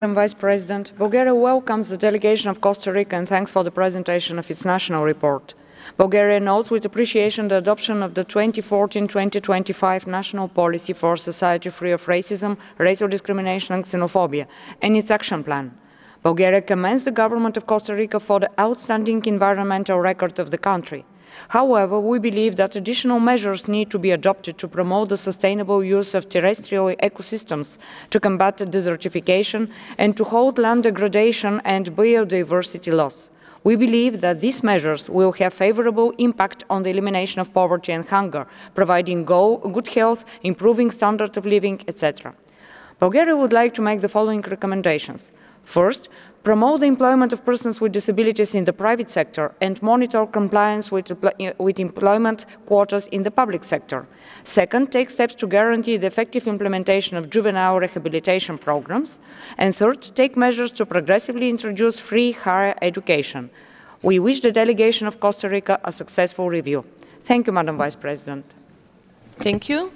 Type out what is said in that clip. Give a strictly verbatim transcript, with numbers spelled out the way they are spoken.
Madam Vice President, Bulgaria welcomes the delegation of Costa Rica and thanks for the presentation of its national report. Bulgaria notes with appreciation the adoption of the twenty fourteen to twenty twenty-five National Policy for a Society Free of Racism, Racial Discrimination and Xenophobia and its action plan. Bulgaria commends the government of Costa Rica for the outstanding environmental record of the country. However, we believe that additional measures need to be adopted to promote the sustainable use of terrestrial ecosystems, to combat desertification, and to halt land degradation and biodiversity loss. We believe that these measures will have favorable impact on the elimination of poverty and hunger, providing go good health, improving standard of living, et cetera. Bulgaria would like to make the following recommendations. First, promote the employment of persons with disabilities in the private sector and monitor compliance with, with employment quotas in the public sector. Second, take steps to guarantee the effective implementation of juvenile rehabilitation programs. And third, take measures to progressively introduce free higher education. We wish the delegation of Costa Rica a successful review. Thank you, Madam Vice President. Thank you.